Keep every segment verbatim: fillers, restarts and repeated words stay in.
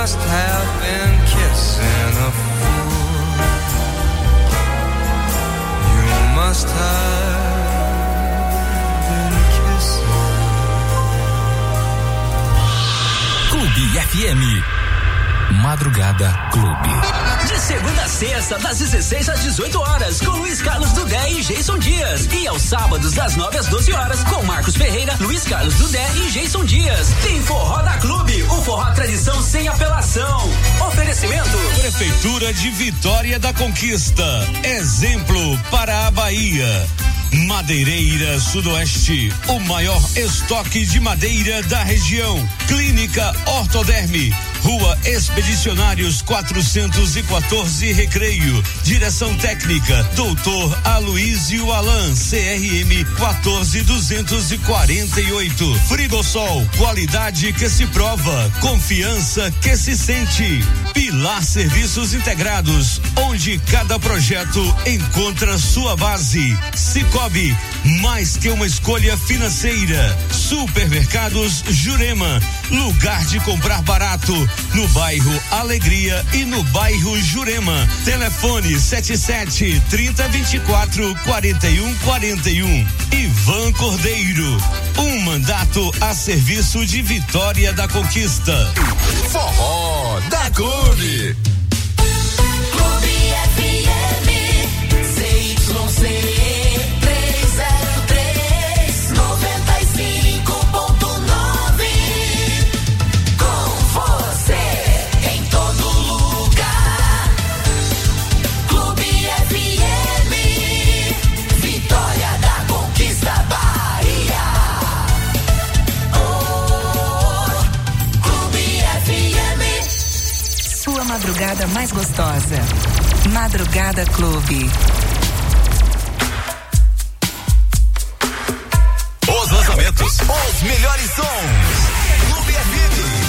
must have been kissing a fool. You must have been kissing. Clube F M. Madrugada Clube. De segunda a sexta, das dezesseis às dezoito horas, com Luiz Carlos Dudé e Jason Dias. E aos sábados, das nove às doze horas, com Marcos Ferreira, Luiz Carlos Dudé e Jason Dias. Tem Forró da Clube, o forró tradição sem apelação. Oferecimento: Prefeitura de Vitória da Conquista. Exemplo para a Bahia. Madeireira Sudoeste, o maior estoque de madeira da região. Clínica Ortoderme, Rua Expedicionários quatrocentos e quatorze, Recreio. Direção técnica doutor Aloísio Alan, C R M quatorze duzentos e quarenta e oito. Frigosol, qualidade que se prova, confiança que se sente. Pilar Serviços Integrados, onde cada projeto encontra sua base. Cicobi, mais que uma escolha financeira. Supermercados Jurema, lugar de comprar barato, no bairro Alegria e no bairro Jurema. Telefone sete sete, trinta, vinte e quatro, quarenta e um, quarenta e um. Ivan Cordeiro, um mandato a serviço de Vitória da Conquista. Forró da Clube. Clube F M, C Y C. Madrugada mais gostosa. Madrugada Clube. Os lançamentos, os melhores sons. Clube F M.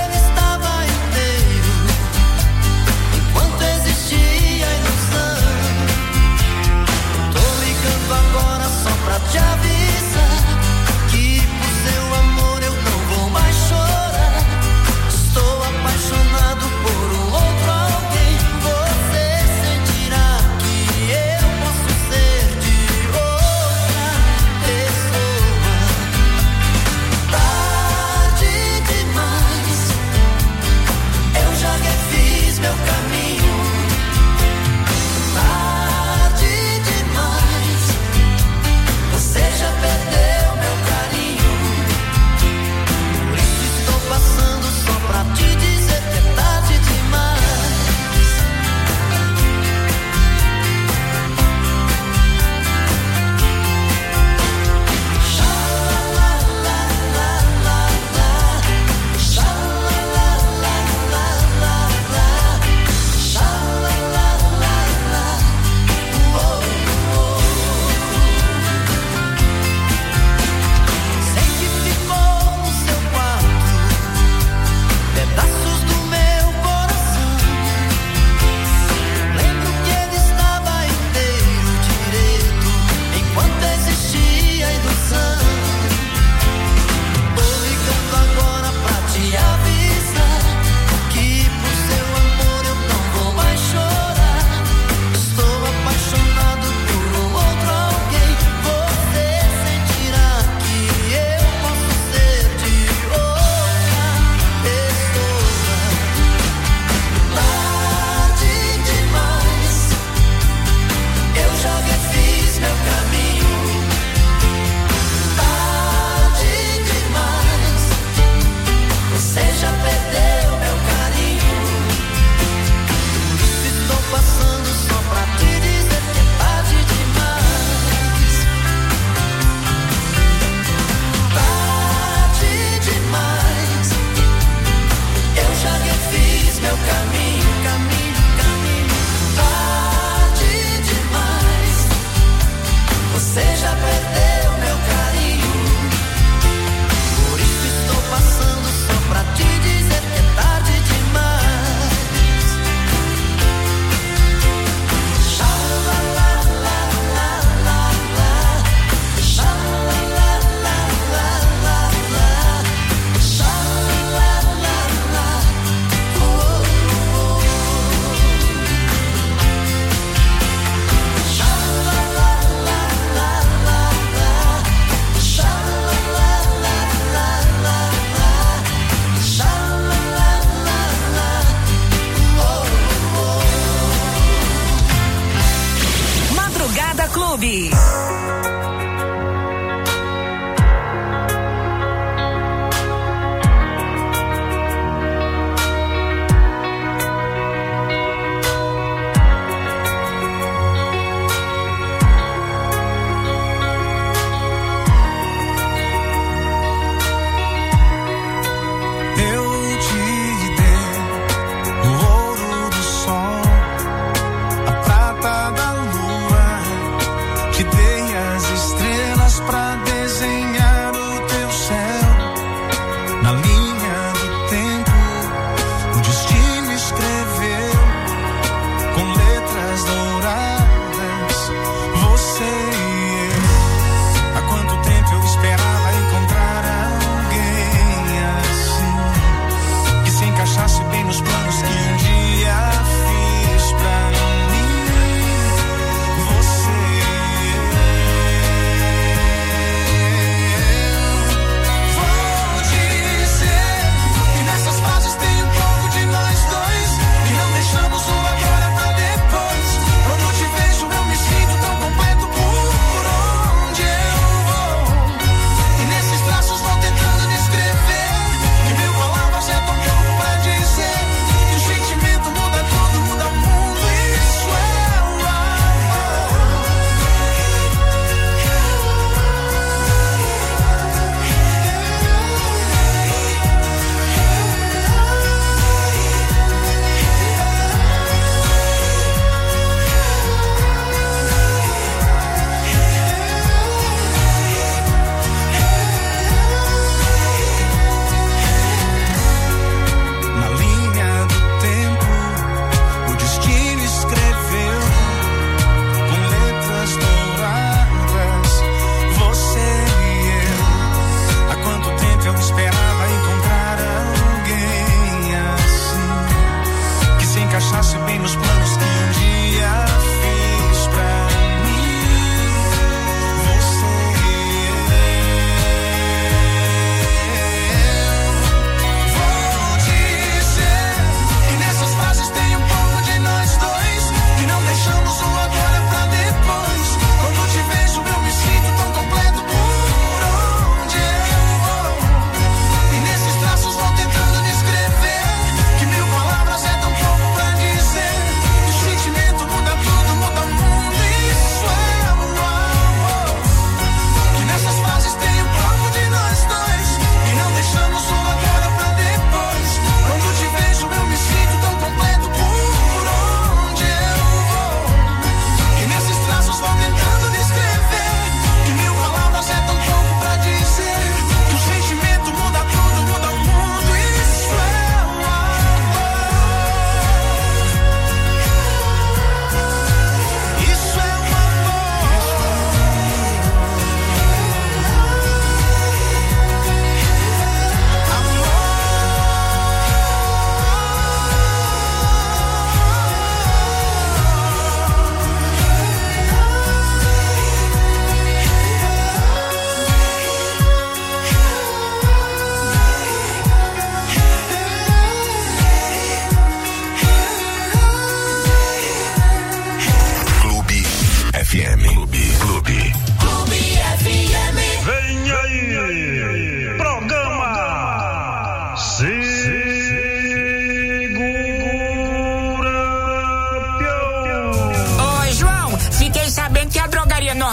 Enquanto existia ilusão,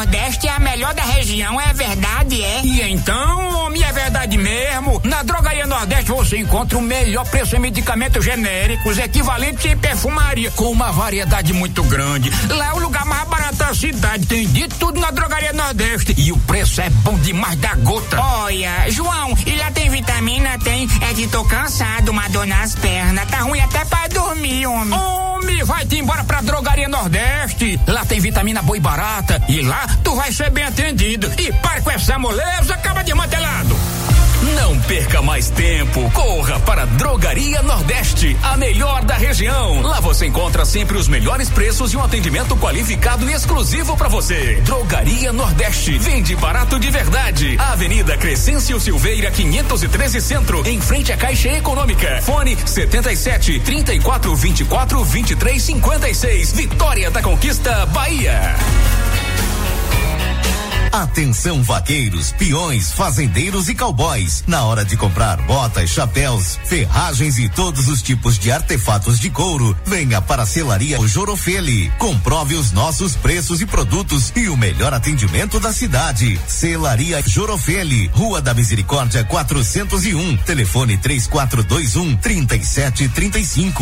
Nordeste é a melhor da região, é verdade, é? E então, homem, é verdade mesmo. Na Drogaria Nordeste você encontra o melhor preço em medicamentos genéricos, equivalentes em perfumaria, com uma variedade muito grande. Lá é o lugar mais barato da cidade, tem de tudo na Drogaria Nordeste. E o preço é bom demais da gota. Olha, João, e lá tem vitamina? Tem. É que tô cansado, uma dor nas pernas. Tá ruim até pra dormir, homem. Homem, vai-te embora pra Drogaria Nordeste. Lá tem vitamina boa e barata. E lá tu vai ser bem atendido. E para com essa moleza, acaba de mantelado. Não perca mais tempo. Corra para Drogaria Nordeste, a melhor da região. Lá você encontra sempre os melhores preços e um atendimento qualificado e exclusivo para você. Drogaria Nordeste. Vende barato de verdade. Avenida Crescêncio Silveira, quinhentos e treze Centro, em frente à Caixa Econômica. Fone setenta e sete, trinta e quatro, vinte e quatro, vinte e três, cinquenta e seis. Vitória da Conquista, Bahia. Atenção, vaqueiros, peões, fazendeiros e cowboys. Na hora de comprar botas, chapéus, ferragens e todos os tipos de artefatos de couro, venha para a Selaria Jorofeli. Comprove os nossos preços e produtos e o melhor atendimento da cidade. Selaria Jorofeli, Rua da Misericórdia quatrocentos e um. Telefone três quatro dois um, três sete três cinco.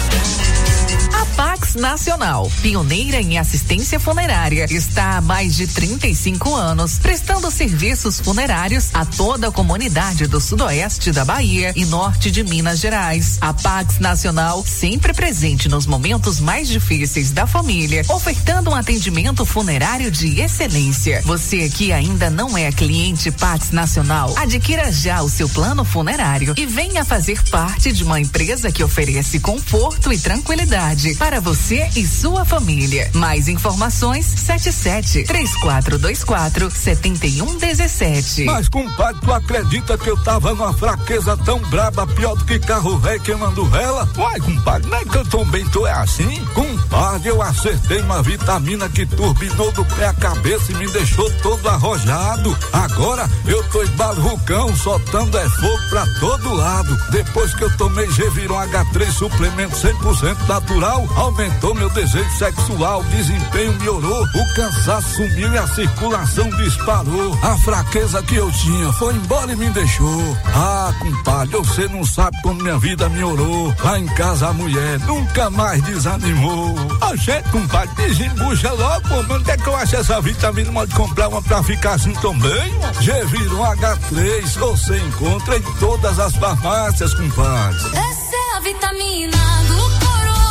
A Pax Nacional, pioneira em assistência funerária, está há mais de trinta e cinco anos, prestando serviços funerários a toda a comunidade do sudoeste da Bahia e norte de Minas Gerais. A Pax Nacional, sempre presente nos momentos mais difíceis da família, ofertando um atendimento funerário de excelência. Você que ainda não é cliente Pax Nacional, adquira já o seu plano funerário e venha fazer parte de uma empresa que oferece conforto e tranquilidade para você e sua família. Mais informações, sete sete, três quatro dois quatro, sete um um sete. Mas, compadre, tu acredita que eu tava numa fraqueza tão braba, pior do que carro velho queimando vela? Uai, compadre, não é que eu também tô é assim? Compadre, eu acertei uma vitamina que turbinou do pé à cabeça e me deixou todo arrojado. Agora eu tô esbarrucão, soltando é fogo pra todo lado. Depois que eu tomei Geviron H três, suplemento cem por cento natural, aumentou meu desejo sexual, desempenho melhorou, o cansaço sumiu e a circulação disparou. A fraqueza que eu tinha foi embora e me deixou. Ah, compadre, você não sabe como minha vida melhorou. Lá em casa a mulher nunca mais desanimou. A gente, compadre, desembucha logo, pô, mas onde é que eu acho essa vitamina? Pode comprar uma pra ficar assim também? Geviron H três, você encontra em todas as farmácias, compadre. Essa é a vitamina do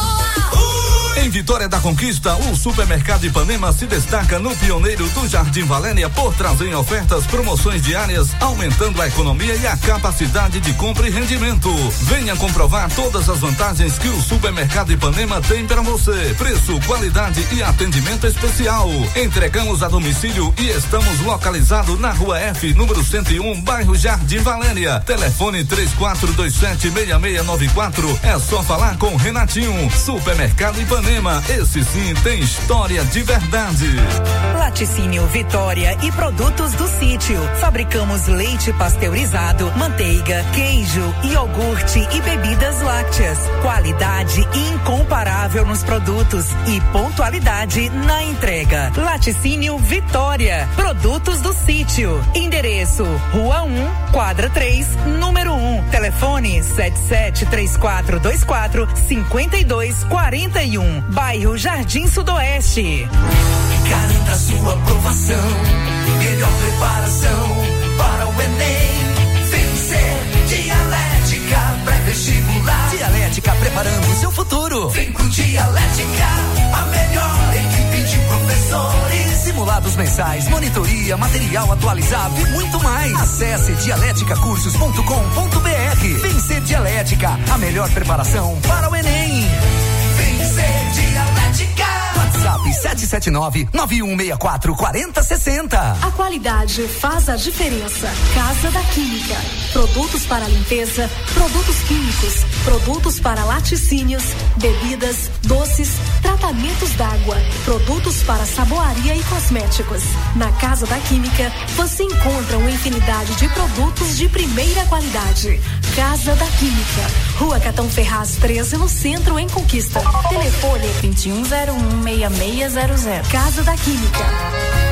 Em Vitória da Conquista, o Supermercado Ipanema se destaca no pioneiro do Jardim Valéria por trazer ofertas, promoções diárias, aumentando a economia e a capacidade de compra e rendimento. Venha comprovar todas as vantagens que o Supermercado Ipanema tem para você. Preço, qualidade e atendimento especial. Entregamos a domicílio e estamos localizados na Rua F, número cento e um, bairro Jardim Valéria. Telefone três quatro dois sete, seis seis nove quatro. É só falar com Renatinho. Supermercado Ipanema. Esse sim tem história de verdade. Laticínio Vitória e produtos do sítio. Fabricamos leite pasteurizado, manteiga, queijo, iogurte e bebidas lácteas. Qualidade incomparável nos produtos e pontualidade na entrega. Laticínio Vitória. Produtos do sítio. Endereço: Rua um, quadra três, número um. Telefone sete sete três quatro dois quatro, cinco dois quatro um. Bairro Jardim Sudoeste. Garanta sua aprovação, melhor preparação para o Enem. Vencer Dialética pré-vestibular. Dialética preparando o seu futuro. Vem com Dialética, a melhor equipe de professores. Simulados mensais, monitoria, material atualizado e muito mais. Acesse dialética cursos ponto com ponto br. Vencer Dialética, a melhor preparação para o Enem. Vencer Dialética. WhatsApp sete sete nove, nove um seis quatro, quatro zero seis zero. A qualidade faz a diferença. Casa da Química. Produtos para limpeza, produtos químicos, produtos para laticínios, bebidas, doces, tratamentos d'água, produtos para saboaria e cosméticos. Na Casa da Química, você encontra uma infinidade de produtos de primeira qualidade. Casa da Química. Rua Catão Ferraz treze, no centro, em Conquista. Telefone vinte e um zero um, seis seis zero zero. Casa da Química.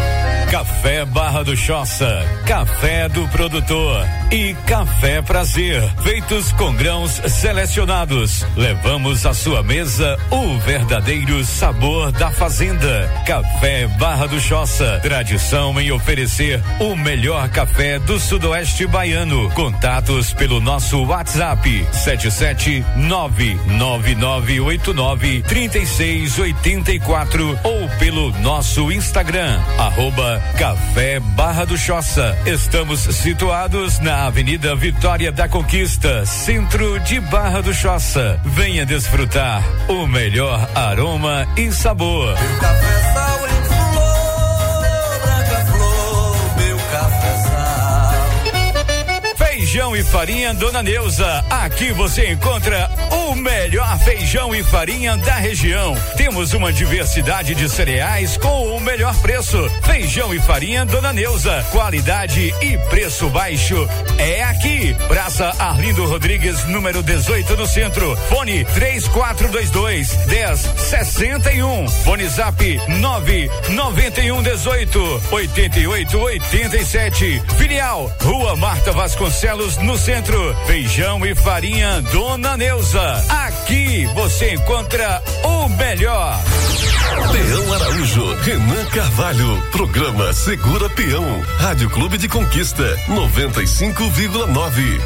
Café Barra do Choça, Café do Produtor e Café Prazer, feitos com grãos selecionados. Levamos à sua mesa o verdadeiro sabor da fazenda. Café Barra do Choça, tradição em oferecer o melhor café do sudoeste baiano. Contatos pelo nosso WhatsApp sete sete nove nove nove oito nove três seis oito quatro ou pelo nosso Instagram, arroba Café Barra do Choça. Estamos situados na Avenida Vitória da Conquista, centro de Barra do Choça. Venha desfrutar o melhor aroma e sabor. Meu cafezal em flor, branca flor, meu cafezal. Feijão e farinha Dona Neuza. Aqui você encontra o melhor feijão e farinha da região. Temos uma diversidade de cereais com o melhor preço. Feijão e farinha Dona Neuza. Qualidade e preço baixo é aqui. Praça Arlindo Rodrigues, número dezoito, no centro. Fone três quatro dois dois, dez sessenta e um. Fone Zap nove noventa e um dezoito, oitenta e oito, oitenta e sete. Filial Rua Marta Vasconcelos, no centro. Feijão e farinha Dona Neuza. Aqui você encontra o melhor. Peão Araújo, Renan Carvalho, programa Segura Peão, Rádio Clube de Conquista, noventa e cinco vírgula nove.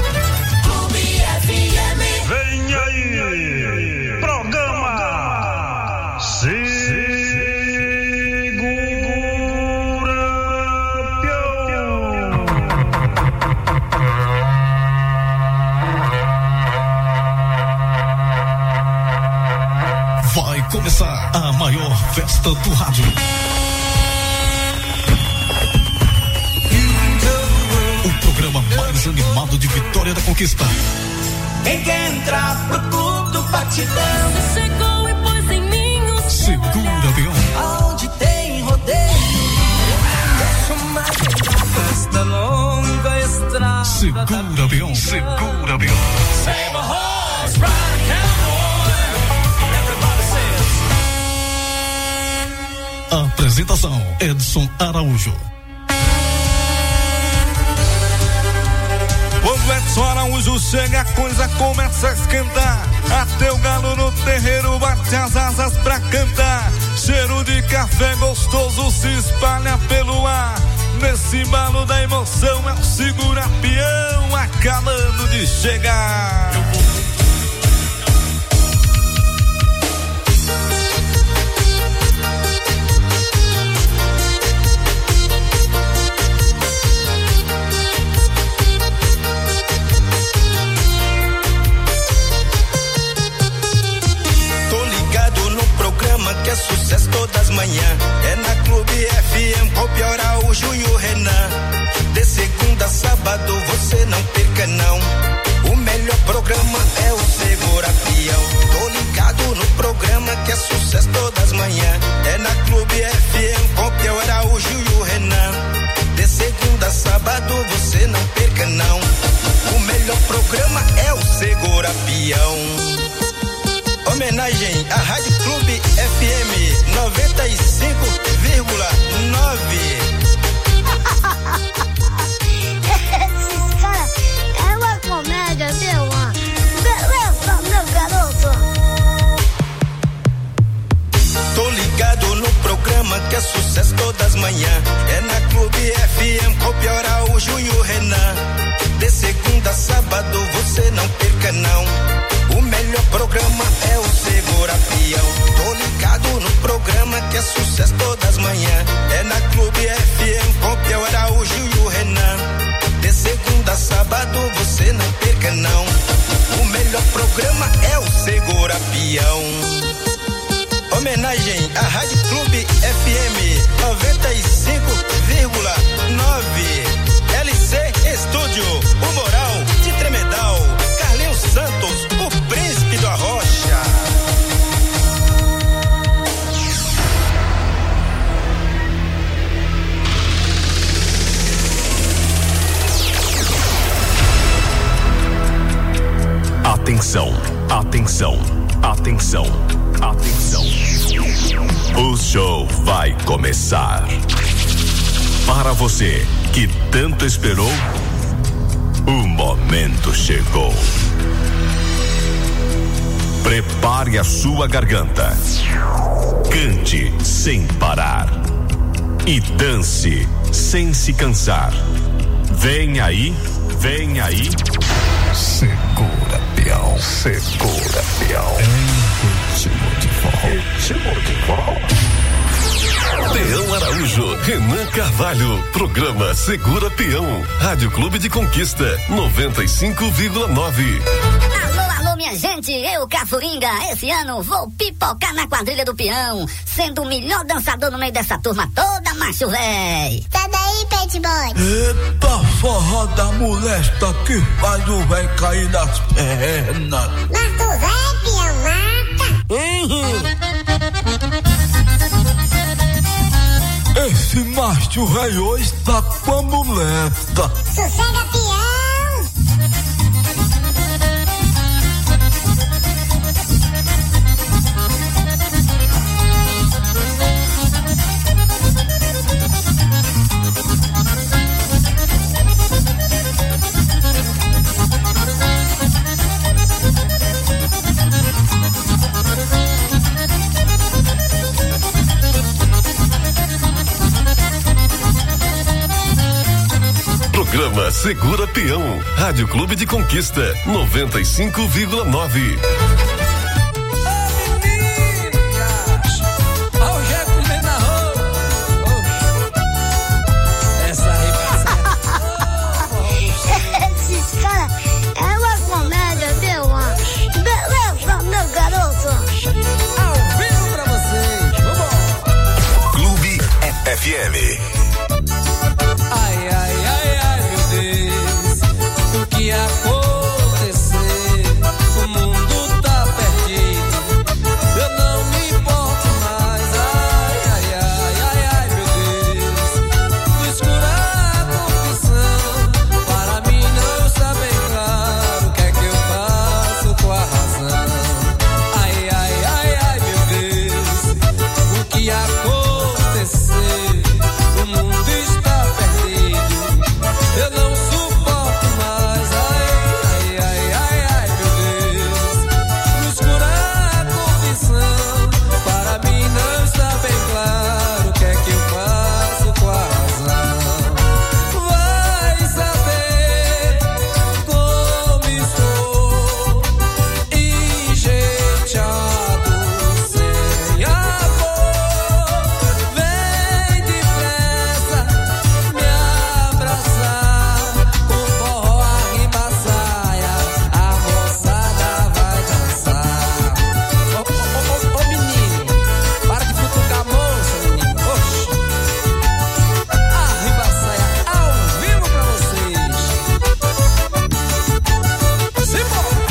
Vem aí, programa Segura Peão. Vai começar a maior festa do rádio. O programa mais animado de Vitória da Conquista. Quem quer entrar pro clube do batidão? Você chegou e pôs em mim o seu Segura Peão. Aonde tem rodeio, deixa uma festa longa estrada. Segura Peão. Segura Peão. Save a horse, ride a cowboy. Everybody says. Apresentação: Edson Araújo. Quando Edson Araújo chega, a coisa começa a esquentar. Até o galo no terreiro bate as asas pra cantar. Cheiro de café gostoso se espalha pelo ar. Nesse embalo da emoção é o Segura Peão acabando de chegar. Que é sucesso todas as manhãs. É na Clube F M, com o Pior Araújo e o Renan. De segunda a sábado você não perca não. O melhor programa é o Segura Peão. Tô ligado no programa que é sucesso todas as manhãs. É na Clube F M, com o Pior Araújo e o Renan. De segunda a sábado você não perca não. O melhor programa é o Segura Peão. Homenagem à Rádio Clube F M noventa e cinco vírgula nove. Esses caras é uma comédia, meu. Beleza, meu garoto. Tô ligado no programa que é sucesso todas as manhãs. É na Clube F M, com o Pior Araújo e o Renan. De segunda a sábado você não perca não. O melhor programa é o Segura Peão. Tô ligado no programa que é sucesso todas as manhãs. É na Clube F M, com o Piau Araújo e o Renan. De segunda a sábado você não perca não. O melhor programa é o Segura Peão. Homenagem à Rádio Clube F M noventa e cinco vírgula nove. L C Estúdio, o Moral de Tremedal. Carlinhos Santos, o príncipe do Arrocha. Atenção, atenção, atenção, atenção. O show vai começar. Para você que tanto esperou, o momento chegou. Prepare a sua garganta. Cante sem parar. E dance sem se cansar. Vem aí, vem aí. Segura, peão, segura, peão. Em ritmo de forró, ritmo de forró. Peão Araújo, Renan Carvalho, programa Segura Peão, Rádio Clube de Conquista, noventa e cinco vírgula nove. Alô, alô, minha gente, eu, Cafuringa, esse ano vou pipocar na quadrilha do peão, sendo o melhor dançador no meio dessa turma toda, macho véi. Sai daí, Pet Boy. Eita, forró da molesta que faz o véi cair nas pernas. Mas tu vai, peão, mata. Uhum. Esse macho véi hoje tá com a molesta. Sossega, peão. Programa Segura Peão, Rádio Clube de Conquista, noventa e cinco vírgula nove. Esses caras é uma comédia, meu amor. Beleza, meu garoto. Ao vivo pra vocês, vamos. Clube F M. Ai, ai, ai, ai, meu Deus, o que aconteceu? O mundo tá perdido, eu não me importo mais. Ai, ai, ai, ai, ai, meu Deus, no escuro a confusão, para mim não está bem claro o que é que eu faço com a razão. Ai, ai, ai, ai, meu Deus, o que aconteceu? O mundo está eu não suporto mais, ai, ai, ai, ai, ai, meu Deus. No escuro a confissão, para mim não está bem claro o que é que eu faço com a razão. Vai saber como estou, enjeitado sem amor. Vem depressa me abraçar, com forró arriba a saia, a moçada vai dançar. Ô, ô, ô, ô, ô, menino, para de futucar a moça, menino. Oxi. Arriba a saia, ao vivo pra vocês. Simbora.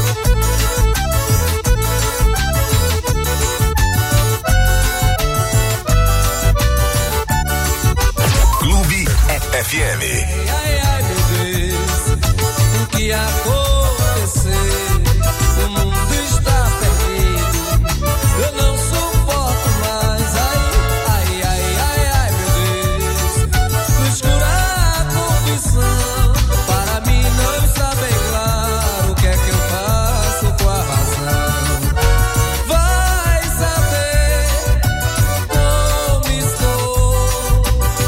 Clube F M. Ai, ai, meu Deus, o que aconteceu? O mundo está perdido, eu não suporto mais. Ai, ai, ai, ai, ai, meu Deus, no escuro a confusão, para mim não está bem claro o que é que eu faço com a razão. Vai saber como estou,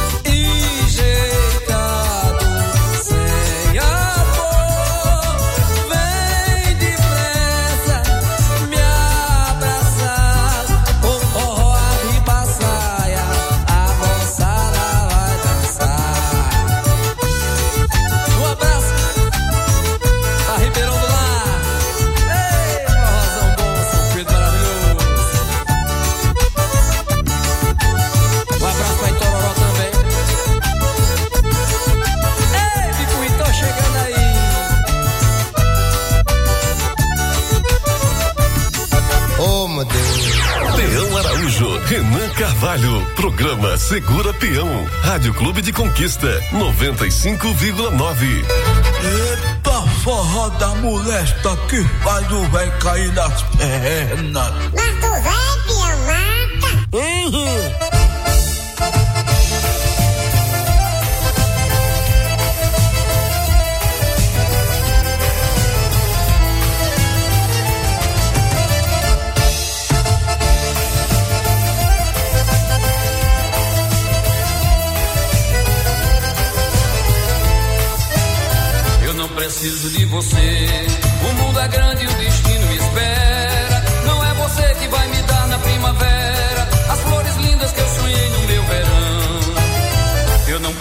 enjeitado sem amor. Vem depressa me abraçar, com forró arriba a saia, a moçada vai dançar. Um abraço a Ribeirão do Lar. Ei, forrozão bom, São Pedro maravilhoso. Um abraço pra Itororó também. Ei, Picuí, tô chegando aí. Oh, meu Deus. Peão Araújo, Renan Carvalho, programa Segura Peão, Rádio Clube de Conquista, noventa e cinco vírgula nove. Eita, forró da molesta que faz o véi cair nas pernas. Mas tu vai, peão, mata. Uhum.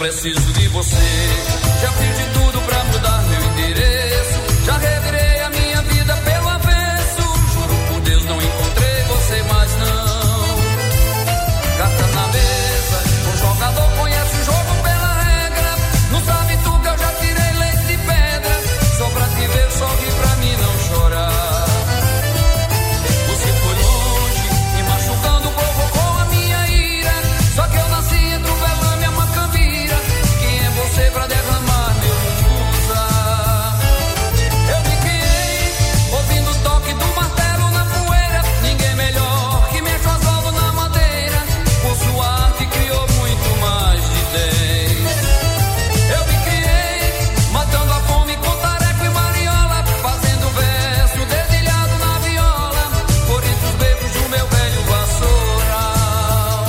preciso de você. Já fiz de tudo pra mudar meu endereço. Já revirei a minha vida pelo avesso. Juro por Deus, não encontrei você mais não. Carta na mesa, o jogador conhece o jogo pela regra. Não sabe tu que eu já tirei leite de pedra. Só pra te ver, sorri pra mim não chorar. Você foi longe, me machucando, provocou a minha ira. Só que eu nasci entre o velame e a macambira. Quem é você pra derramar meu musa? Eu me criei, ouvindo o toque do martelo na poeira. Ninguém melhor que mexe as válvulas na madeira. Por sua arte criou muito mais de dez. Eu me criei, matando a fome com tareco e mariola. Fazendo verso dedilhado na viola. Por entre os becos do meu velho vassoural.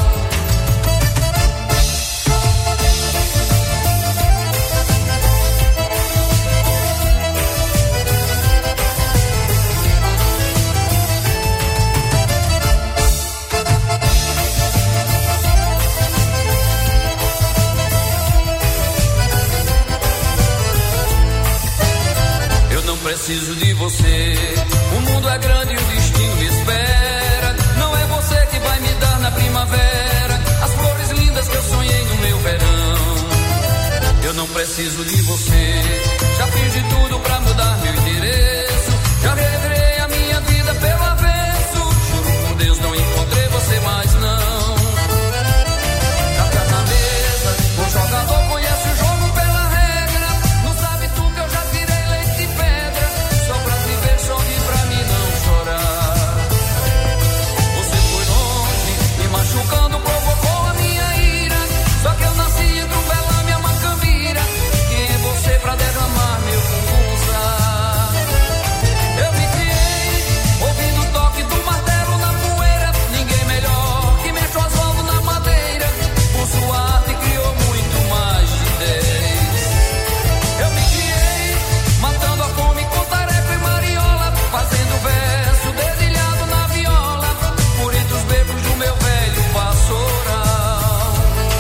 Eu não preciso de você. O mundo é grande e o destino me espera. Não é você que vai me dar na primavera as flores lindas que eu sonhei no meu verão. Eu não preciso de você. Já fiz de tudo pra mudar meu endereço. Já revirei a minha vida pelo avesso. Juro por Deus, não encontrei você mais não. Carta na mesa, o jogador conhece o jogo pela regra. Não sabe tu que eu já tirei leite de pedra. Só pra te ver, sorri pra mim não chorar. Você foi longe, me machucando, provocou a minha ira. Só que eu nasci entre o velame e a macambira. Quem é você pra derramar meu musa? Eu me criei, ouvindo o toque do martelo na poeira. Ninguém melhor que mexe as válvulas na madeira. Por sua arte criou muito mais de dez. Eu me criei, matando a fome com tareco e mariola. Fazendo verso dedilhado na viola. Por entre os becos do meu velho vassoural.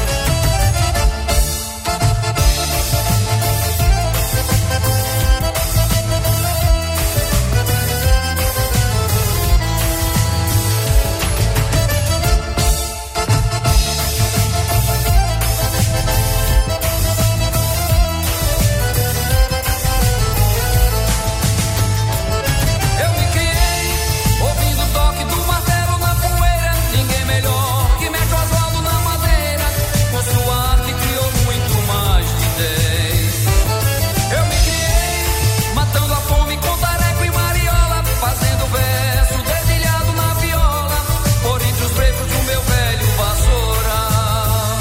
Eu me criei, ouvindo o toque do martelo na poeira. Ninguém melhor que mexe o asfalto na madeira. Com sua arte criou muito mais de dez. Eu me criei, matando a fome com tareco e mariola. Fazendo verso dedilhado na viola. Por entre os becos do meu velho vassoural.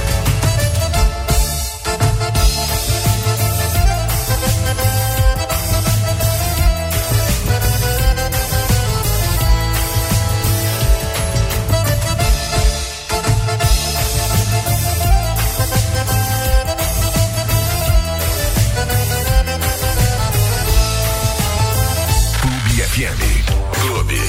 Clube F M. Clube.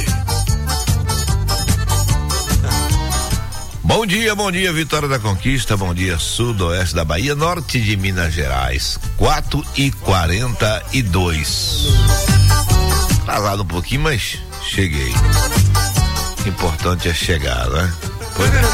Bom dia, bom dia, Vitória da Conquista, bom dia, sudoeste da Bahia, norte de Minas Gerais, quatro e quarenta e dois. Atrasado um pouquinho, mas cheguei. O importante é chegar, né? Pois é.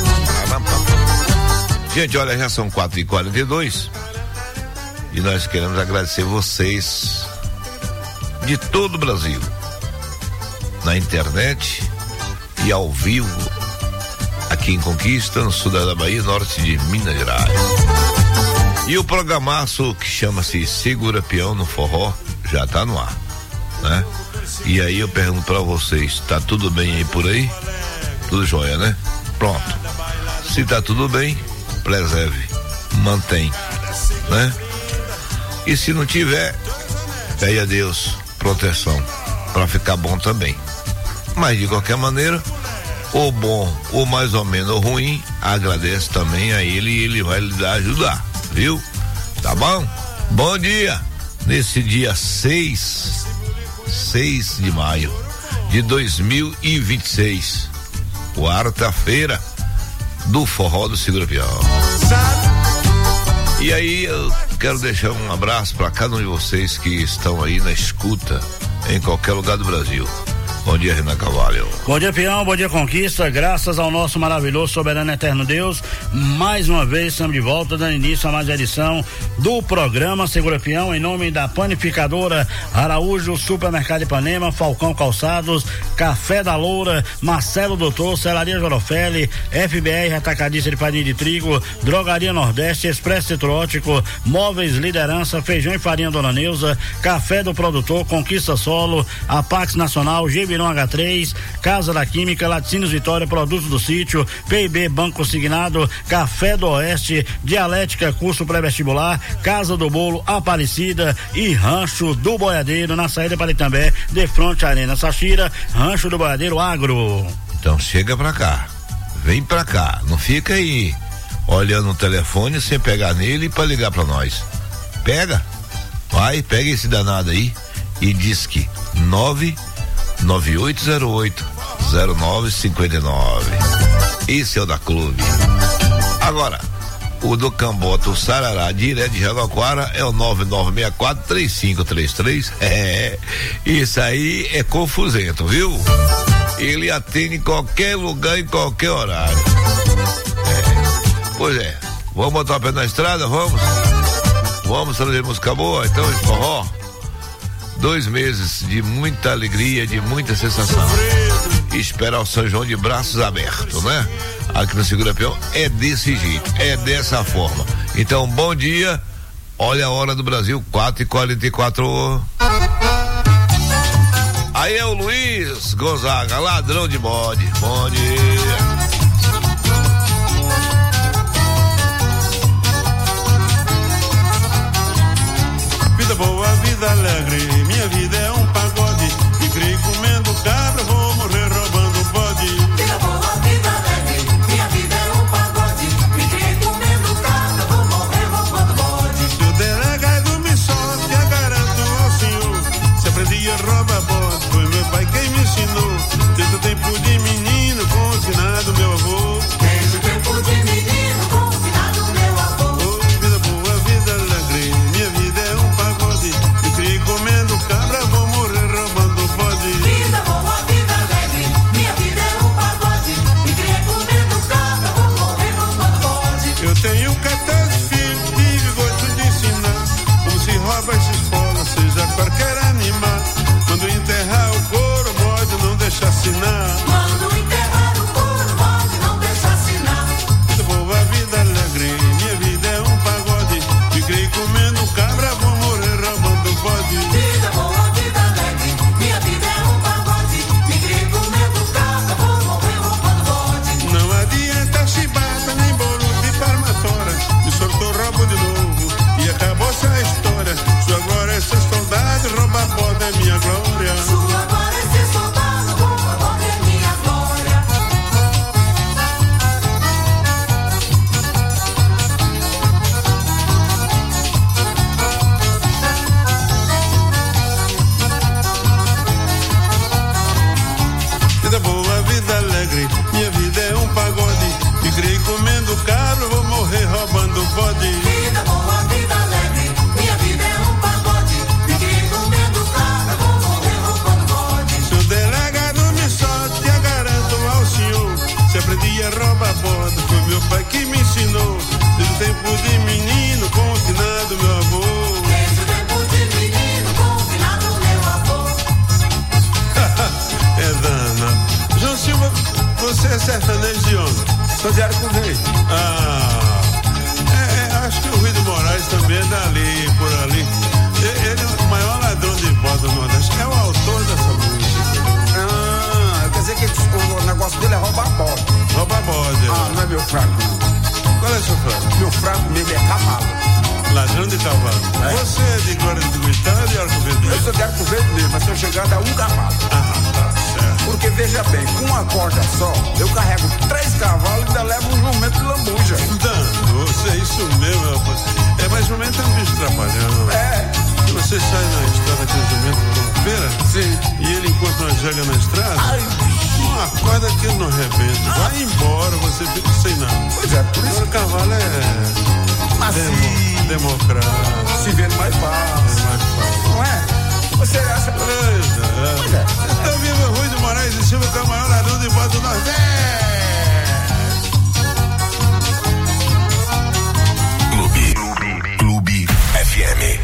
Gente, olha, já são quatro e quarenta e dois e nós queremos agradecer vocês de todo o Brasil, na internet e ao vivo, aqui em Conquista, no sul da Bahia, norte de Minas Gerais. E o programaço que chama-se Segura Peão no Forró já tá no ar, né? E aí eu pergunto pra vocês, tá tudo bem aí por aí? Tudo jóia, né? Pronto. Se tá tudo bem, preserve, mantém, né? E se não tiver, pede a Deus proteção pra ficar bom também. Mas de qualquer maneira, ou bom, ou mais ou menos ou ruim, agradece também a ele e ele vai lhe dar ajudar, viu? Tá bom? Bom dia! Nesse dia seis de maio de dois mil e vinte e seis, quarta-feira do Forró do Segura Peão. E aí eu quero deixar um abraço para cada um de vocês que estão aí na escuta em qualquer lugar do Brasil. Bom dia, Renan Carvalho. Bom dia, Peão, bom dia, Conquista. Graças ao nosso maravilhoso, soberano, eterno Deus, mais uma vez estamos de volta, dando início a mais uma edição do programa Segura Peão, em nome da Panificadora Araújo, Supermercado Ipanema, Falcão Calçados, Café da Loura, Marcelo Doutor, Celaria Jorofelli, F B R Atacadista de Farinha de Trigo, Drogaria Nordeste, Expresso Citroótico, Móveis Liderança, Feijão e Farinha Dona Neuza, Café do Produtor, Conquista Solo, Apax Nacional, G B H três, Casa da Química, Laticínios Vitória, Produtos do Sítio, P I B Banco Consignado, Café do Oeste, Dialética Curso Pré-Vestibular, Casa do Bolo, Aparecida e Rancho do Boiadeiro, na saída para Itambé, de frente à Arena Sachira, Rancho do Boiadeiro Agro. Então chega pra cá, vem pra cá, não fica aí olhando o telefone sem pegar nele para ligar pra nós. Pega, vai, pega esse danado aí e diz que nove nove oito zero oito zero nove cinco nove. Esse é o da Clube. Agora, o do Cambota, o Sarará, direto de Jaguaquara, é o nove nove seis quatro três cinco três três. É, isso aí é confusento, viu? Ele atende em qualquer lugar, em qualquer horário. É. Pois é, vamos botar o pé na estrada, vamos? Vamos trazer música boa, então, de forró. Dois meses de muita alegria, de muita sensação. E esperar o São João de braços abertos, né? Aqui no Segura Peão é desse jeito, é dessa forma. Então, bom dia. Olha a hora do Brasil, quatro e quarenta e quatro. Aí é o Luiz Gonzaga, ladrão de bode. Bom dia. Vida boa, vida alegre, minha vida é um pagode. Me criei comendo cabra, vou morrer roubando bode. Vida boa, vida alegre, minha vida é um pagode. Me criei comendo cabra, vou morrer roubando bode. Se o delegado me solta, eu garanto ao senhor. Se aprendi a roubar bode, foi meu pai quem me ensinou. Desde o tempo de menino, com o finado meu avô. Desde o tempo de menino, com o finado meu avô. Oh, vida boa, vida alegre, minha vida é um pagode. Me criei comendo cabra, vou morrer roubando bode. Vida boa, vida alegre, minha vida é um pagode. Me criei comendo cabra, vou morrer roubando bode. Eu tenho quatorze filhos, tive gosto de ensinar como se rouba essa escola, seja qualquer animal. Quando enterrar o couro, bode não deixa assinar. Quando enterrar o couro, bode não deixa assinar. Vida boa, vida alegre, minha vida é um pagode. Me criei comendo cabra, vou morrer roubando bode. Vida boa, vida alegre, minha vida é um pagode. Me criei comendo cabra, vou morrer roubando bode. Não adianta chibata, nem bolo de palmatória. Me soltou roubo de novo e acabou-se a história. Sua glória é ser soldado, roubar bode é minha glória. Sua glória é ser soldado, roubar bode é minha glória. Vida boa, vida alegre, minha vida é um pagode. Me criei comendo cabra, vou morrer roubando bode. Vida boa, vida alegre, minha vida é um pagode. Me criei comendo cabra, vou morrer roubando bode. Se o delegado me solta, eu garanto ao senhor. Se aprendi a roubar bode, foi meu pai que me ensinou. Desde o tempo de menino, com o finado meu avô. Desde o tempo de menino, com o finado meu avô. É dana. João Silva, você é sertanejo de onde? Sou de Arco Verde. Ah, é, é, acho que o Rui do Moraes também é dali, por ali. Ele, ele é o maior ladrão de bode do Nordeste. É o autor dessa música. Ah, quer dizer que o negócio dele é roubar bode. Roubar bode. Ah, não é meu fraco. Qual é seu fraco? Meu fraco mesmo é cavalo. Ladrão de cavalo. É. Você é de Glória de Guitá ou de Arco Verde? Eu sou de Arco Verde mesmo, mas estou chegando a um cavalo. Ah, tá certo. Porque veja bem, com uma corda só, eu carrego três cavalos e ainda levo um jumento de lambuja. Dando, você é isso mesmo, rapaz. É, mas jumento é um bicho trapalhão. É. Você sai na estrada com o jumento na feira? Sim. E ele encontra uma jaga na estrada? Ai, uma corda que ele não arrebenta. Vai embora, você fica sem nada. Pois é, por isso. O cavalo é. Macio. democrático. Se vendo mais fácil. Mais fácil. Não é? Você acha? Pois é. Então viva Rui de Moraes e Silva, que é o maior Haroldo de voz do Nordeste. Clube, Clube, Clube F M.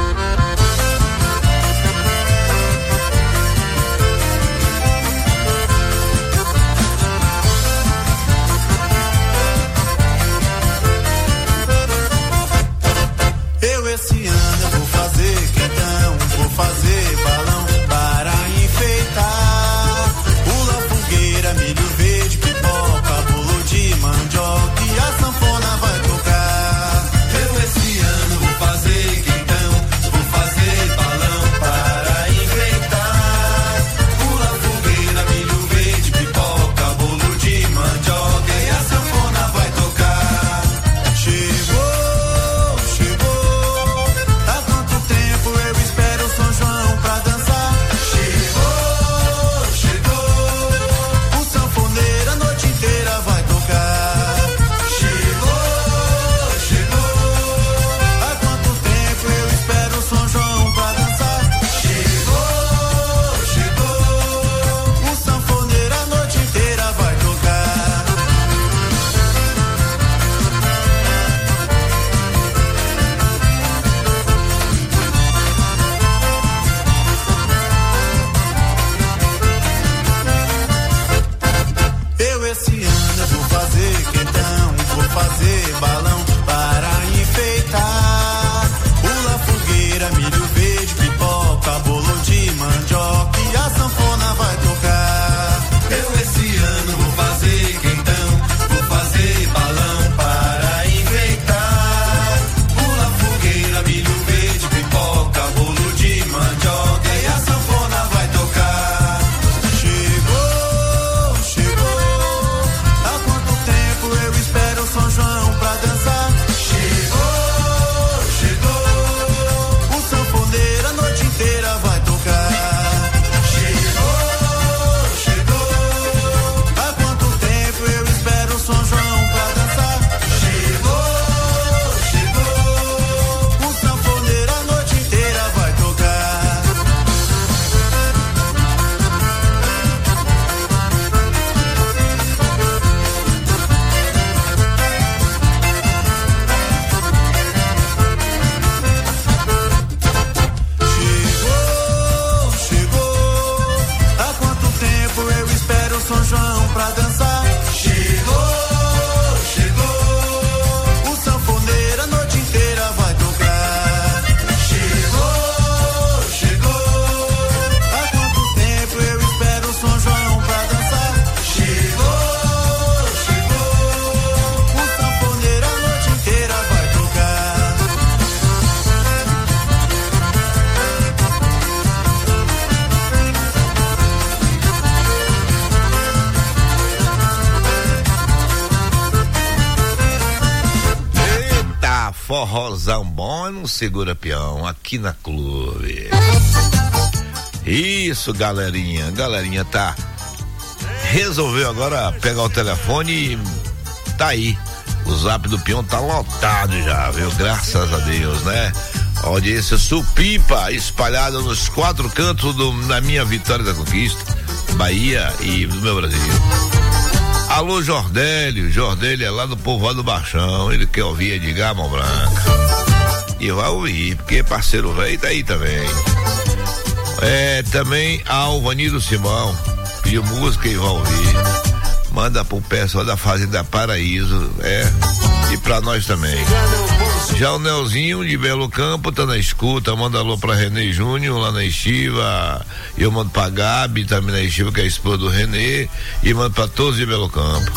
Eu esse ano eu vou fazer quentão, vou fazer balão para enfeitar. Pula, fogueira, milho verde, pipoca, bolo de mandioca e a sanfona vai tocar. Eu esse ano vou fazer quentão, vou fazer balão para enfeitar. Pula, fogueira, milho verde, pipoca, bolo de mandioca e a sanfona vai tocar. Chegou. Fazer balão para enfeitar. Pula, fogueira, milho verde, pipoca, bolo de mandioca e a sanfona vai tocar. Eu esse ano vou fazer quentão, vou fazer balão para enfeitar. Pula, fogueira, milho verde, pipoca, bolo de mandioca e a sanfona vai tocar. Chegou, chegou. Há quanto tempo eu espero São João pra dançar? Chegou, chegou. O sanfoneiro a noite inteira vai tocar. Chegou, chegou. Há quanto tempo eu espero São João pra dançar? Chegou, chegou. O sanfoneiro a noite inteira vai tocar. São João pra dançar. Chegou, chegou. O sanfoneiro a noite inteira vai tocar. Chegou, chegou. Há quanto tempo eu espero São João pra dançar? Chegou, chegou. O sanfoneiro a noite inteira vai tocar. Forrozão bom não segura peão aqui na Clube. Isso, galerinha, galerinha tá resolveu agora pegar o telefone e tá aí. O zap do peão tá lotado já, viu? Graças a Deus, né? Audiência supipa espalhada nos quatro cantos do, na minha Vitória da Conquista, Bahia e do meu Brasil. Alô, Jordélio, Jordélio é lá do Povoado do Baixão, ele quer ouvir Edgar Mão Branca. E vai ouvir, porque parceiro velho tá aí também. É, também Alvanildo Simão, pediu música e vai ouvir. Manda pro pessoal da Fazenda Paraíso, é, e pra nós também. Já o Nelzinho de Belo Campo tá na escuta, manda alô pra Renê Júnior lá na Estiva, e eu mando pra Gabi também na Estiva, que é a esposa do Renê, e mando pra todos de Belo Campo.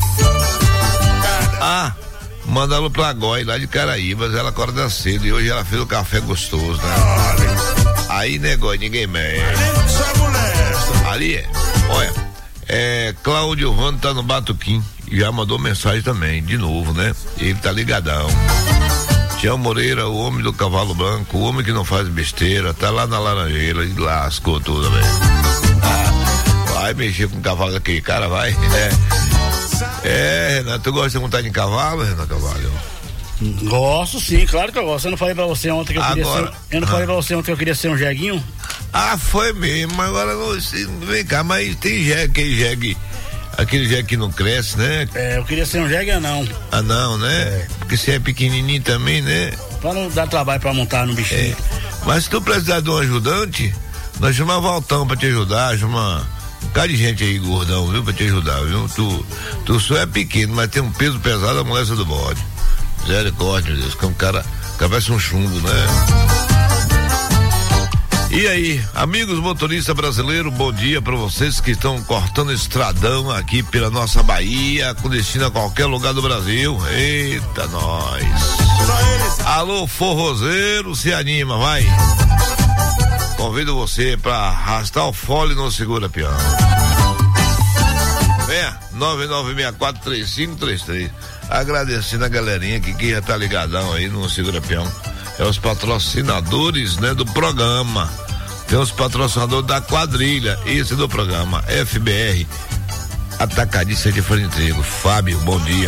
Ah, manda alô pra Goi lá de Caraíbas, ela acorda cedo e hoje ela fez o café gostoso, né? Aí, né, Goi, ninguém mexe. Ali é, olha, é, Cláudio Vando tá no Batuquim, já mandou mensagem também, de novo, né? Ele tá ligadão. Tião Moreira, o homem do cavalo branco, o homem que não faz besteira, tá lá na Laranjeira e lascou tudo, velho. Ah, vai mexer com o cavalo daquele cara, vai. É, é, Renan, tu gosta de montar em cavalo, Renan Cavalho? Gosto sim, claro que eu gosto. Eu não falei pra você ontem que eu queria agora, ser. Eu não ah. falei pra você ontem que eu queria ser um jeguinho? Ah, foi mesmo, agora não, vem cá, mas tem jegue, aquele jegue, aquele jegue que não cresce, né? É, eu queria ser um jegue anão. Anão, né? É. Porque você é pequenininho também, né? Pra não dar trabalho pra montar no bichinho. É. Mas se tu precisar de um ajudante, nós chamamos Valtão pra te ajudar, chama um cara de gente aí, gordão, viu? Pra te ajudar, viu? Tu, tu só é pequeno, mas tem um peso pesado, a moléstia do bode. Misericórdia, meu Deus, que é um cara, cara parece um chumbo, né? E aí, amigos motoristas brasileiros, bom dia para vocês que estão cortando estradão aqui pela nossa Bahia, com destino a qualquer lugar do Brasil. Eita, nós. Alô, forrozeiro, se anima, vai. Convido você para arrastar o fole no Segura Peão. Venha, nove nove seis quatro três cinco três três. Agradecendo a galerinha que, que já tá ligadão aí no Segura Peão. É os patrocinadores, né, do programa. Tem os patrocinadores da quadrilha, esse do programa, F B R, Atacadista de Frantrigo. Fábio, bom dia.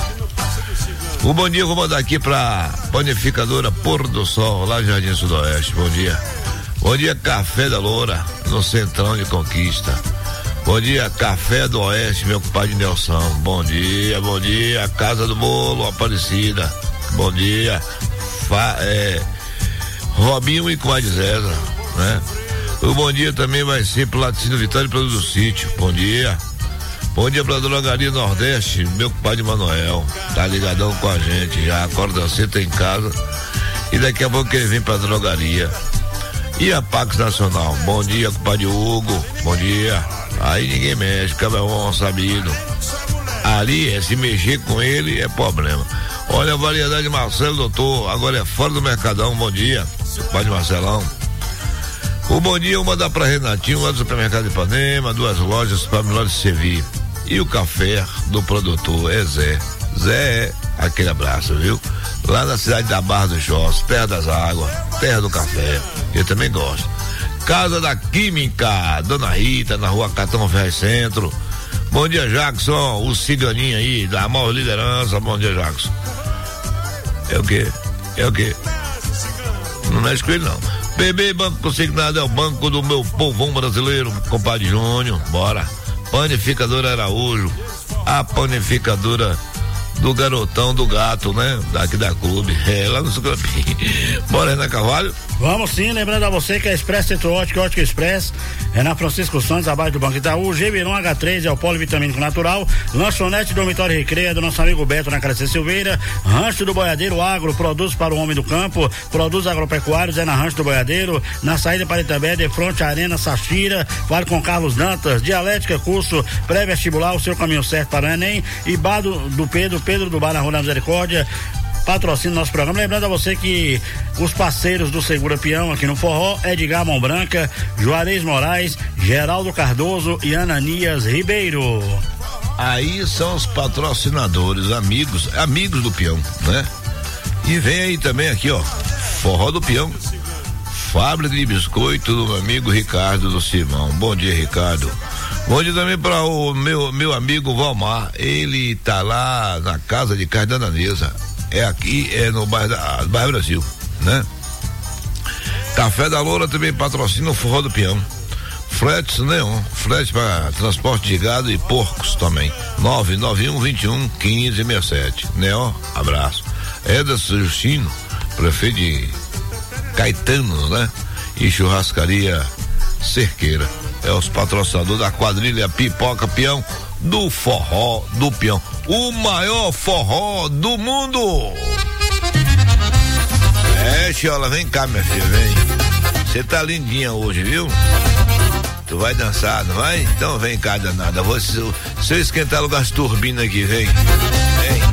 O bom dia eu vou mandar aqui pra Panificadora Pôr do Sol, lá no Jardim Sudoeste. Bom dia. Bom dia, Café da Loura, no Centrão de Conquista. Bom dia, Café do Oeste, meu compadre Nelson. Bom dia, bom dia, Casa do Bolo, Aparecida. Bom dia, Fa, é, Robinho e Comadre Zéza, né? O bom dia também vai ser pro Laticínio Vitória e pro do Sítio. Bom dia. Bom dia pra Drogaria Nordeste, meu compadre Manuel. Tá ligadão com a gente, já acorda cedo em casa. E daqui a pouco ele vem pra drogaria. E a Pax Nacional, bom dia, compadre Hugo. Bom dia. Aí ninguém mexe, cabrão sabido. Ali é se mexer com ele é problema. Olha a variedade de Marcelo, doutor, agora é fora do Mercadão. Bom dia, compadre Marcelão. O bom dia eu vou mandar pra Renatinho, lá do Supermercado de Ipanema, duas lojas para melhor de servir. E o café do produtor é Zé. Zé, aquele abraço, viu? Lá na cidade da Barra do Jós, terra das águas, terra do café. Eu também gosto. Casa da Química, Dona Rita, na rua Catão Ferreira Centro. Bom dia, Jackson, o ciganinho aí, da maior liderança. Bom dia, Jackson. É o quê? É o quê? Não mexe com ele, não. B B Banco Consignado é o banco do meu povão brasileiro, compadre Júnior, bora. Panificadora Araújo, a panificadora do garotão do gato, né? Daqui da clube, é, lá no Sucupim. Bora, Renan Carvalho? Vamos sim, lembrando a você que a Express Centro Ótica, Ótica Express, é na Francisco Santos, abaixo do Banco Itaú. G Viron H três é o polivitamínico natural. Lanchonete Dormitório Recreia, do nosso amigo Beto, na Crescer Silveira. Rancho do Boiadeiro Agro, produtos para o homem do campo, produtos agropecuários, é na Rancho do Boiadeiro, na saída para Itambé, de fronte à Arena Sachira. Fale com Carlos Dantas. Dialética, curso pré-vestibular, o seu caminho certo para o Enem. E Bar do, do Pedro, Pedro do Bar na Rua da Misericórdia, patrocina nosso programa. Lembrando a você que os parceiros do Segura Peão aqui no Forró, Edgar Mão Branca, Juarez Moraes, Geraldo Cardoso e Ananias Ribeiro. Aí são os patrocinadores, amigos, amigos do peão, né? E vem aí também aqui, ó, Forró do Peão, fábrica de biscoito do meu amigo Ricardo do Simão. Bom dia, Ricardo. Bom dia também para o meu, meu amigo Valmar, ele tá lá na casa de carne da Nanesa. É aqui, é no bairro, da, bairro Brasil, né? Café da Loura também patrocina o Forró do Peão. Fretes Neon, frete para transporte de gado e porcos também. nove nove um, vinte e um, quinze, sessenta e sete. Neon, abraço. Ederson Justino, prefeito de Caetano, né? E churrascaria Cerqueira. É os patrocinadores da quadrilha Pipoca Peão do Forró do Peão. O maior forró do mundo. É, Chiola, vem cá, minha filha, vem. Você tá lindinha hoje, viu? Tu vai dançar, não vai? Então vem cá, danada. Vou, se, eu, se eu esquentar lugar de turbina aqui, vem. Vem.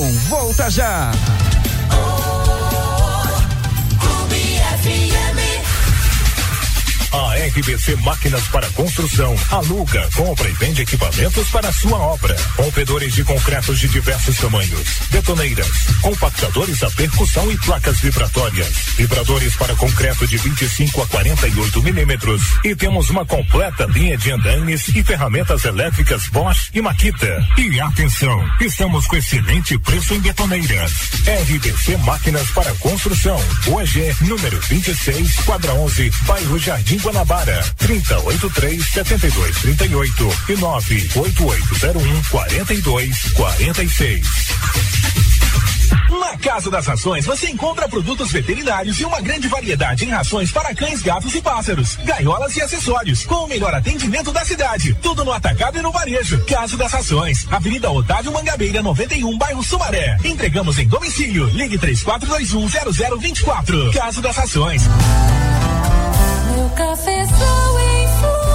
volta já. A R B C Máquinas para Construção aluga, compra e vende equipamentos para a sua obra. Rompedores de concretos de diversos tamanhos, betoneiras, compactadores a percussão e placas vibratórias, vibradores para concreto de vinte e cinco a quarenta e oito milímetros. E temos uma completa linha de andaimes e ferramentas elétricas Bosch e Makita. E atenção, estamos com excelente preço em betoneiras. R B C Máquinas para Construção, Rua G, número vinte e seis, quadra onze, bairro Jardim Guanabara, trinta, oitenta e três, setenta e dois, trinta e oito e nove oito oito zero um, quarenta e dois, quarenta e seis. Na Casa das Rações você encontra produtos veterinários e uma grande variedade em rações para cães, gatos e pássaros, gaiolas e acessórios, com o melhor atendimento da cidade. Tudo no atacado e no varejo. Casa das Rações, Avenida Otávio Mangabeira, noventa e um, bairro Sumaré. Entregamos em domicílio. Ligue três quatro dois um, zero zero dois quatro. Casa das Rações. Meu cafezal em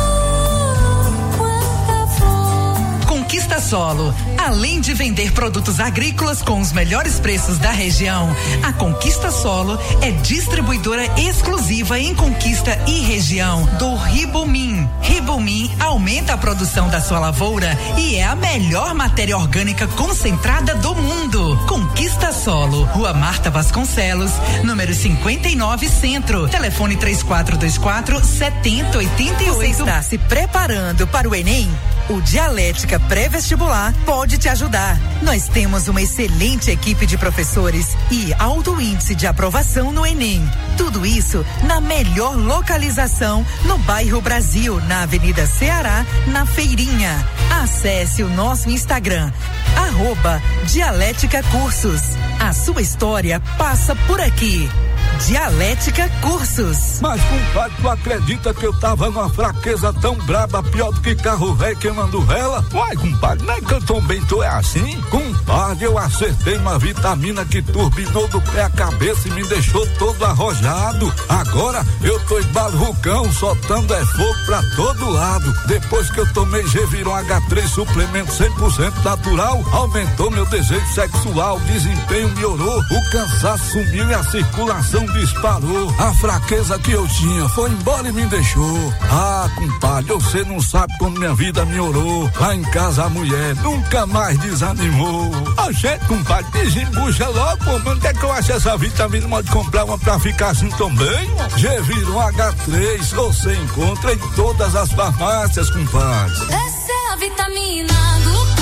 flor, quanta flor. Conquista Solo. Além de vender produtos agrícolas com os melhores preços da região, a Conquista Solo é distribuidora exclusiva em Conquista e região do Ribomin. Ribomin aumenta a produção da sua lavoura e é a melhor matéria orgânica concentrada do mundo. Conquista Solo, Rua Marta Vasconcelos, número cinquenta e nove, Centro. Telefone três quatro dois quatro, sete zero oito oito. Você está se preparando para o Enem? O Dialética Pré-Vestibular pode te ajudar. Nós temos uma excelente equipe de professores e alto índice de aprovação no Enem. Tudo isso na melhor localização no bairro Brasil, na Avenida Ceará, na Feirinha. Acesse o nosso Instagram, arroba Dialética Cursos. A sua história passa por aqui. Dialética Cursos. Mas, compadre, tu acredita que eu tava numa fraqueza tão braba, pior do que carro velho queimando vela? Uai, compadre, nem que eu também tô é assim? Compadre, eu acertei uma vitamina que turbinou do pé à cabeça e me deixou todo arrojado. Agora eu tô embalucão, soltando é fogo pra todo lado. Depois que eu tomei Geviron H três, suplemento cem por cento natural, aumentou meu desejo sexual, o desempenho melhorou, o cansaço sumiu e a circulação disparou. A fraqueza que eu tinha foi embora e me deixou. Ah, compadre, você não sabe como minha vida melhorou. Lá em casa a mulher nunca mais desanimou. A gente, compadre, desembucha logo, pô, mas onde é que eu acho essa vitamina? Pode comprar uma pra ficar assim também? Geviron H três, você encontra em todas as farmácias, compadre. Essa é a vitamina do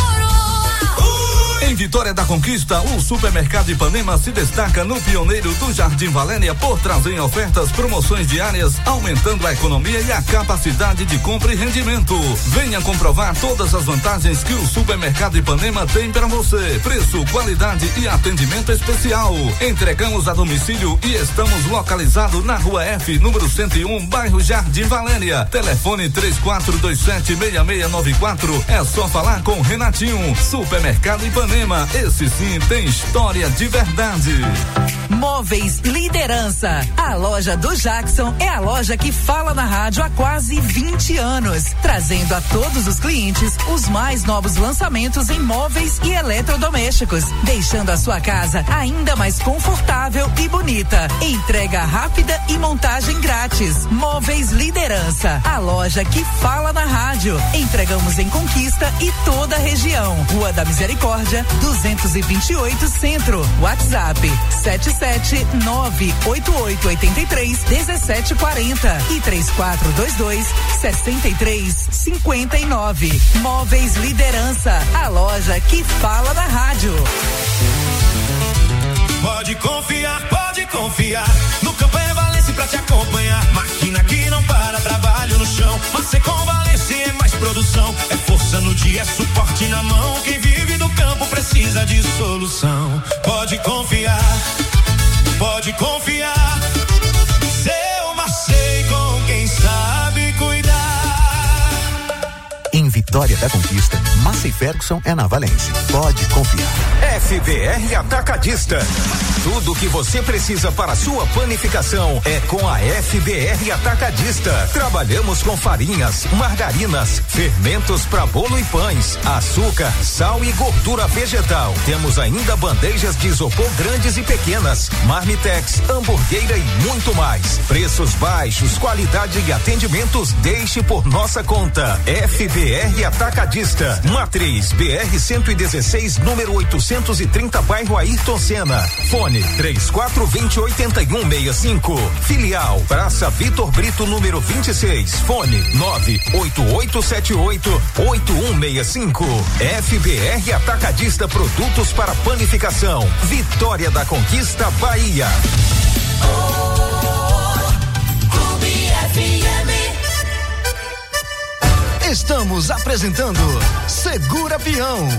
Em Vitória da Conquista, o Supermercado Ipanema se destaca no pioneiro do Jardim Valéria por trazer ofertas, promoções diárias, aumentando a economia e a capacidade de compra e rendimento. Venha comprovar todas as vantagens que o Supermercado Ipanema tem para você. Preço, qualidade e atendimento especial. Entregamos a domicílio e estamos localizados na Rua F, número cento e um, bairro Jardim Valéria. Telefone três quatro dois sete, seis seis nove quatro. É só falar com Renatinho. Supermercado Ipanema. Esse sim tem história de verdade. Móveis Liderança. A loja do Jackson é a loja que fala na rádio há quase vinte anos, trazendo a todos os clientes os mais novos lançamentos em móveis e eletrodomésticos, deixando a sua casa ainda mais confortável e bonita. Entrega rápida e montagem grátis. Móveis Liderança, a loja que fala na rádio. Entregamos em Conquista e toda a região. Rua da Misericórdia, duzentos e vinte e oito, Centro. WhatsApp sete sete nove oito oito oito três um sete quatro zero e três quatro dois dois seis três cinco nove. Móveis Liderança, a loja que fala na rádio. Pode confiar, pode confiar. No Campanha Valência pra te acompanhar. Máquina que não para, trabalho no chão. Você com Valência é mais produção. É força no dia, é suporte na mão. Quem vive do campo precisa de solução. Pode confiar, pode confiar. Seu Marcei com quem sabe cuidar. Em Vitória da Conquista, Massey Ferguson é na Valência. Pode confiar. F B R Atacadista. Tudo o que você precisa para sua panificação é com a F B R Atacadista. Trabalhamos com farinhas, margarinas, fermentos para bolo e pães, açúcar, sal e gordura vegetal. Temos ainda bandejas de isopor grandes e pequenas, marmitex, hamburgueira e muito mais. Preços baixos, qualidade e atendimentos deixe por nossa conta. F B R Atacadista. Matriz B R cento e dezesseis, número oitocentos e trinta, bairro Ayrton Senna. Fone três quatro dois zero, oito um seis cinco. Filial Praça Vitor Brito, número vinte e seis. Fone nove oito oito sete oito, oito um seis cinco. F B R Atacadista, produtos para panificação. Vitória da Conquista, Bahia. Estamos apresentando Segura Peão.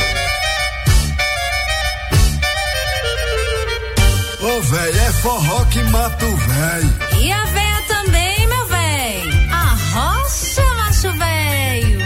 Ô, véi, é forró que mata o véi. E a véia também, meu véi. Arrocha, macho véio.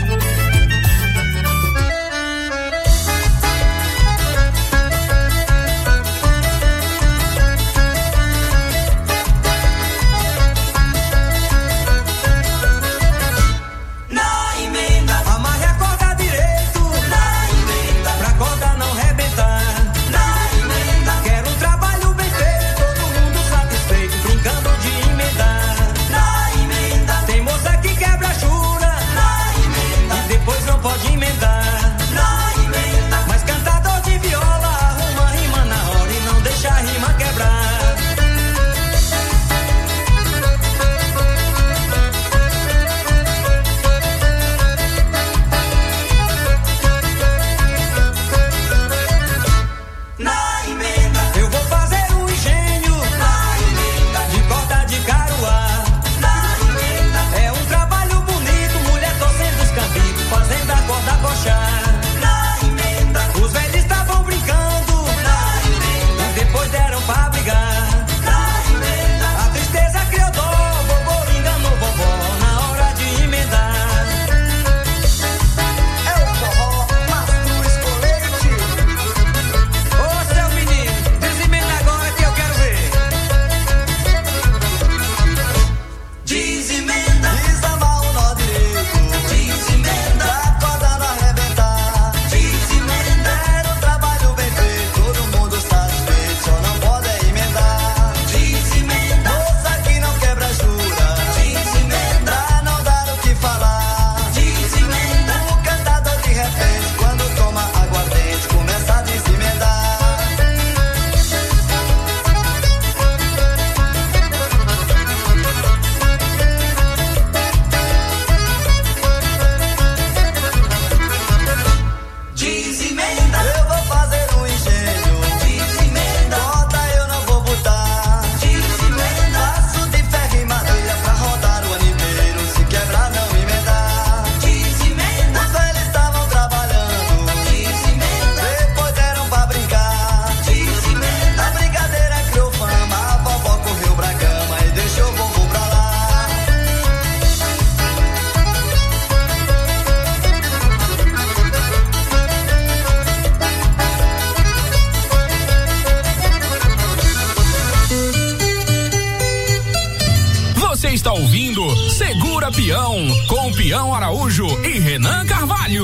Peão, com Peão Araújo e Renan Carvalho.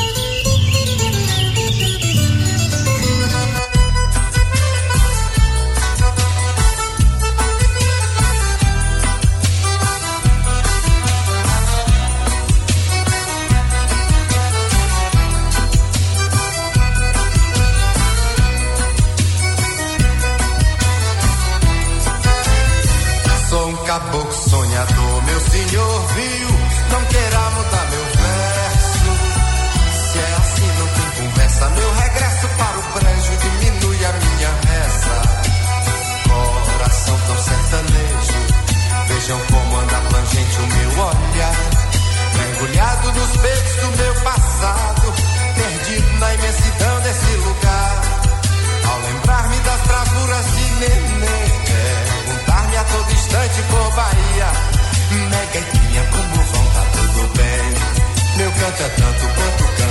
Sou um caboclo sonhador, meu senhor viu, não queira mudar meu verso. Se é assim não tem conversa, meu regresso para o brejo diminui a minha reza. Coração tão sertanejo, vejam como anda plangente o meu olhar, mergulhado nos peitos do meu passado, perdido na imensidão desse lugar. Ao lembrar-me das bravuras de neném, perguntar-me a todo instante por Bahia, Neguetinha, como vão, tá tudo bem? Meu canto é tanto quanto canto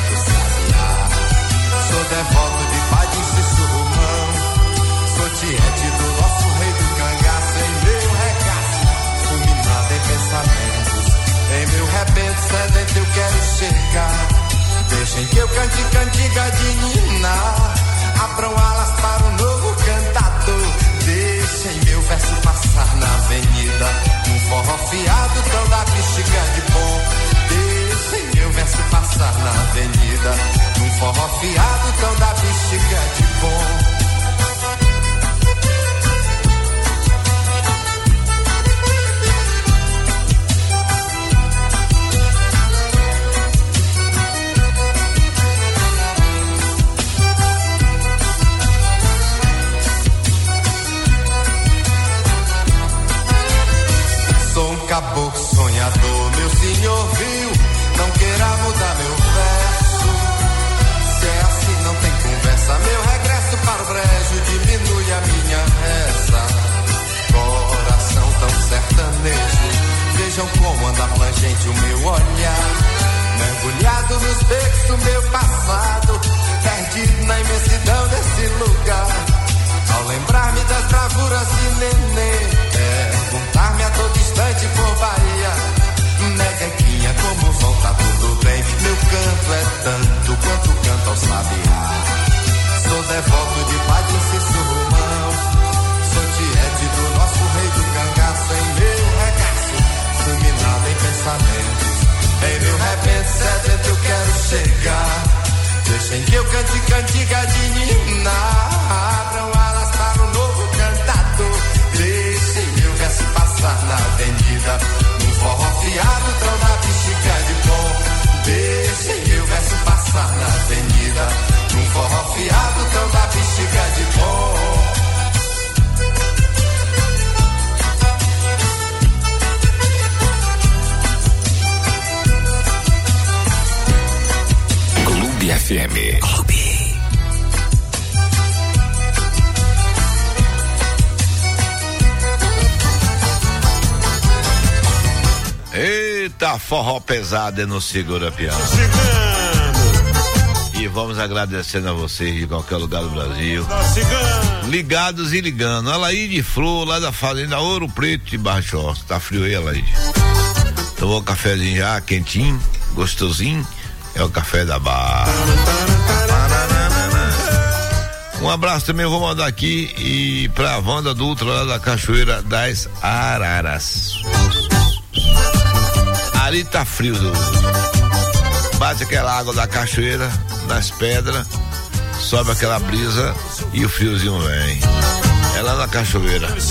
Deixem que eu cante cantiga de ninar. Abram alas para um novo cantador. Deixem meu verso passar na avenida. Um forró fiado tão da bexiga de bom. Deixem meu verso passar na avenida. Um forró fiado tão da bexiga de bom. Caboclo sonhador, meu senhor viu, não queira mudar meu verso. Se é assim não tem conversa, meu regresso para o brejo diminui a minha reza. Coração tão sertanejo, vejam como anda plangente o meu olhar. Mergulhado nos becos do meu passado, perdido na imensidão desse lugar. Ao lembrar-me das bravuras de neném, perguntar-me a todo instante por Bahia. Neguinha, como vão, tá tudo bem? Meu canto é tanto quanto canta o sabiá. Sou devoto de Padre Cícero Romão, sou tiete do nosso rei do cangaço. Em meu regaço, fulminado em pensamentos, em meu repente sedento eu quero chegar. Deixem que eu cante cantiga de ninar. Abram alas para um novo cantador. Deixem meu verso passar na avenida. Num forró fiado tão da bexiga de bom. Deixem meu verso passar na avenida. Num forró fiado tão da bexiga de bom. Clube F M. Clube. Eita, forró pesado é no Segura Pião. E vamos agradecendo a vocês de qualquer lugar do Brasil. Ligados e ligando. Alaide Flor, lá da Fazenda Ouro Preto de Baixo. Tá frio aí, Alaide? Tomou um cafezinho já, quentinho, gostosinho. É o café da barra. Um abraço também eu vou mandar aqui e pra Wanda Dutra lá da Cachoeira das Araras. Ali tá frio, do... bate aquela água da cachoeira nas pedras, sobe aquela brisa e o friozinho vem. É lá na cachoeira.